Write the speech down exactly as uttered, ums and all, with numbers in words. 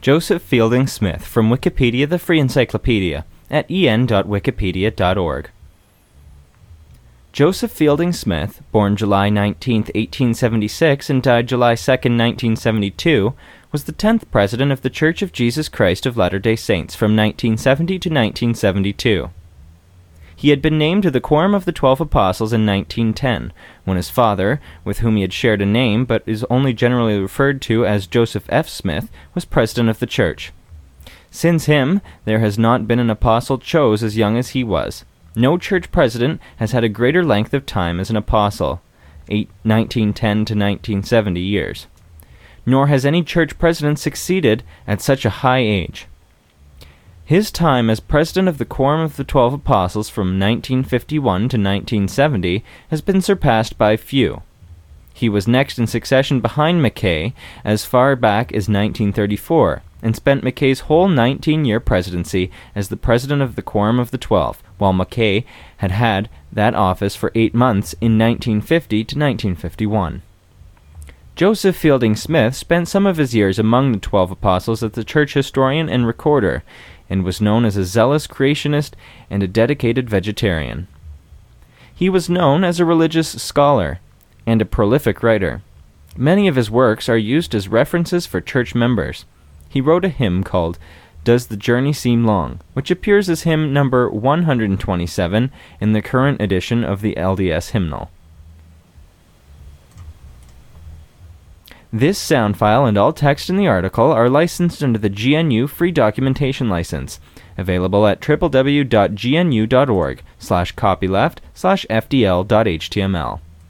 Joseph Fielding Smith, from Wikipedia, the free encyclopedia, at e n dot wikipedia dot org. Joseph Fielding Smith, born July nineteenth, eighteen seventy-six, and died July second, nineteen seventy-two, was the tenth president of The Church of Jesus Christ of Latter-day Saints from nineteen seventy to nineteen seventy-two. He had been named to the Quorum of the Twelve Apostles in nineteen ten, when his father, with whom he had shared a name but is only generally referred to as Joseph F. Smith, was president of the church. Since him, there has not been an apostle chose as young as he was. No church president has had a greater length of time as an apostle, nineteen ten to nineteen seventy years. Nor has any church president succeeded at such a high age. His time as president of the Quorum of the Twelve Apostles from nineteen fifty-one to nineteen seventy has been surpassed by few. He was next in succession behind Mackay as far back as nineteen thirty-four, and spent Mackay's whole nineteen-year presidency as the president of the Quorum of the Twelve, while Mackay had had that office for eight months in nineteen fifty to nineteen fifty-one. Joseph Fielding Smith spent some of his years among the Twelve Apostles as the church historian and recorder, and was known as a zealous creationist and a dedicated vegetarian. He was known as a religious scholar and a prolific writer. Many of his works are used as references for church members. He wrote a hymn called Does the Journey Seem Long?, which appears as hymn number one hundred twenty-seven in the current edition of the L D S hymnal. This sound file and all text in the article are licensed under the G N U Free Documentation License, available at w w w dot g n u dot org slash copyleft slash f d l dot h t m l.